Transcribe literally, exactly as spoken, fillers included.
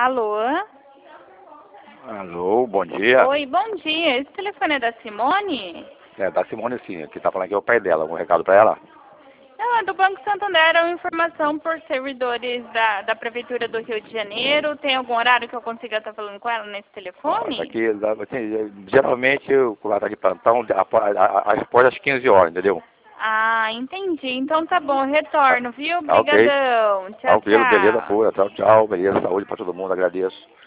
Alô? Alô, bom dia. Oi, bom dia. Esse telefone é da Simone? É, da Simone sim, que tá falando aqui é o pai dela. Algum recado pra ela? Não, é do Banco Santander, é uma informação por servidores da, da Prefeitura do Rio de Janeiro. Tem algum horário que eu consiga estar falando com ela nesse telefone? Nossa, aqui, assim, geralmente, eu lá tá de plantão, após após as quinze horas, entendeu? Ah, entendi. Então tá bom, eu retorno, viu? Tá ok. Obrigadão. Tchau, Tranquilo, beleza, tchau. pura. Tchau, tchau. Beleza, saúde pra todo mundo, agradeço.